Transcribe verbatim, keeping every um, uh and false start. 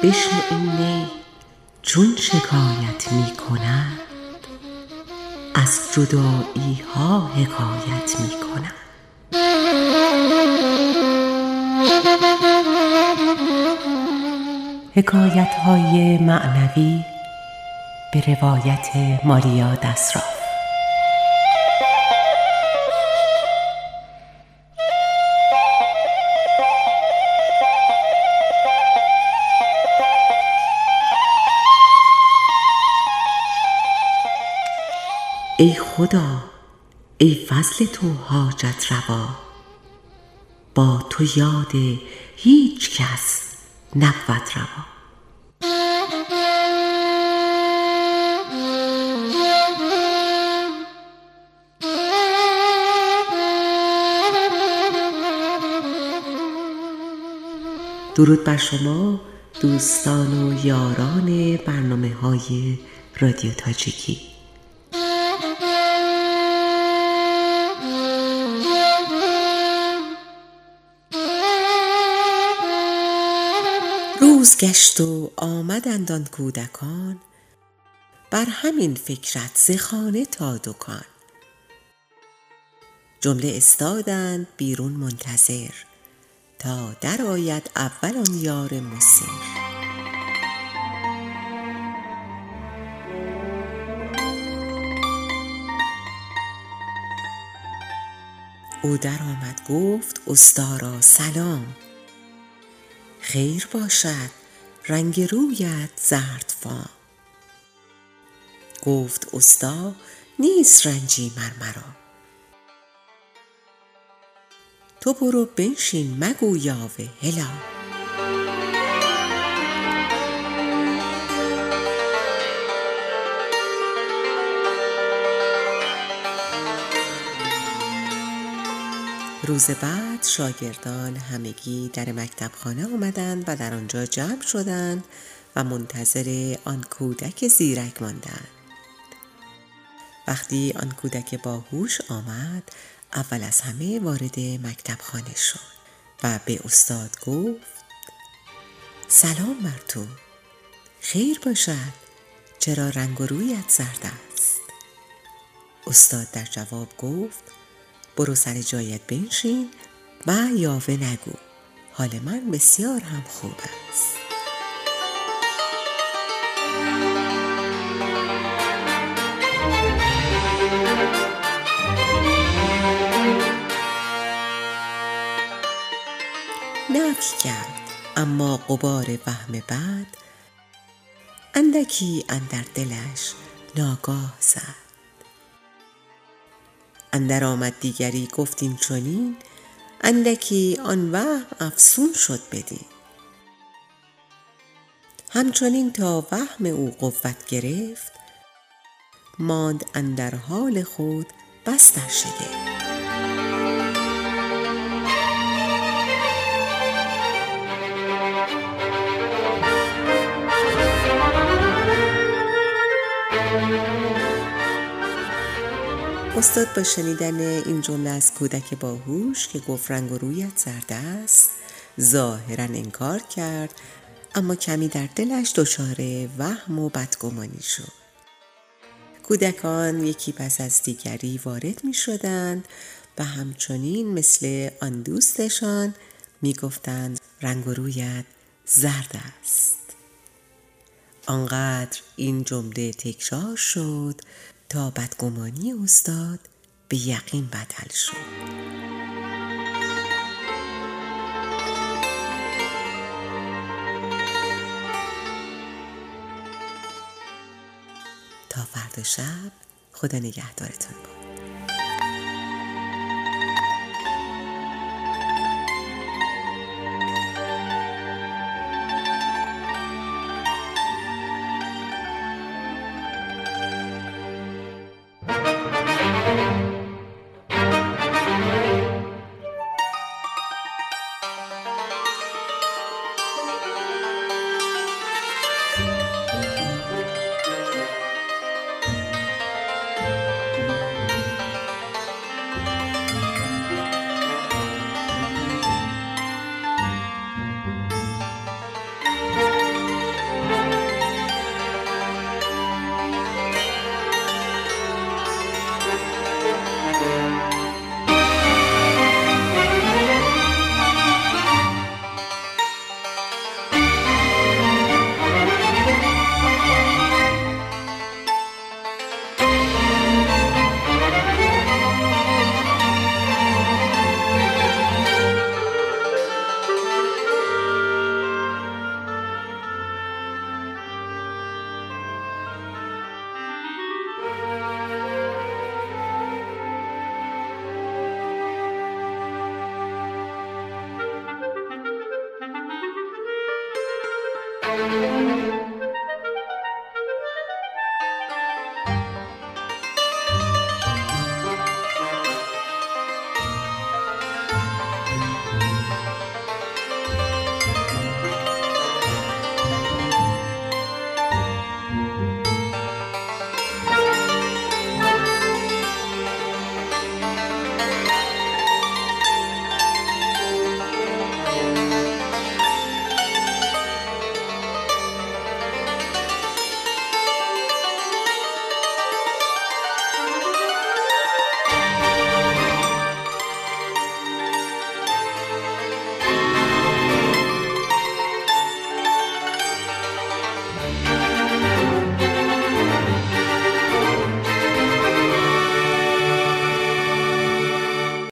بشنو این نی چون شکایت می کند، از جدایی ها حکایت می کند. حکایت های معنوی به روایت ماریا دسراف. ای خدا، ای فضل تو حاجت روا، با تو یاد هیچ کس نبود روا. درود بر شما دوستان و یاران برنامه های رادیو تاجیکی. روز گشت و آمدند آن کودکان، بر همین فکرت ز خانه تا دکان. جمله استادند بیرون منتظر، تا در آید اول آن یار مصر. او در آمد گفت استا را سلام، خیر باشد رنگ رویت زردفام. گفت استا نیست رنجی مر مرا، تو برو بنشین مگو یاوه هلا. روز بعد شاگردان همگی در مکتب خانه آمدند و در آنجا جمع شدند و منتظر آن کودک زیرک ماندند. وقتی آن کودک باهوش آمد، اول از همه وارد مکتب خانه شد و به استاد گفت سلام بر تو، خیر باشد، چرا رنگ و رویت زرد است؟ استاد در جواب گفت برو سر جایت بنشین و یاوه نگو، حال من بسیار هم خوب است. نفی کرد اما غبار وهم بد، اندکی اندر دلش ناگاه زد. اندر آمد دیگری گفت این چنین، اندکی آن وهم افزون شد بدین. همچنین تا وهم او قوت گرفت، ماند اندر حال خود بس در شگفت. استاد با شنیدن این جمله از کودک باهوش که گفت رنگ و رویت زرد است ظاهراً انکار کرد، اما کمی در دلش دچار وهم و بدگمانی شد. کودکان یکی پس از دیگری وارد می شدند و همچنین مثل آن دوستشان می گفتند رنگ و رویت زرد است. آنقدر این جمله تکرار شد تا بدگمانی استاد به یقین بدل شد. تا فردا شب خدا نگهدارتون باد.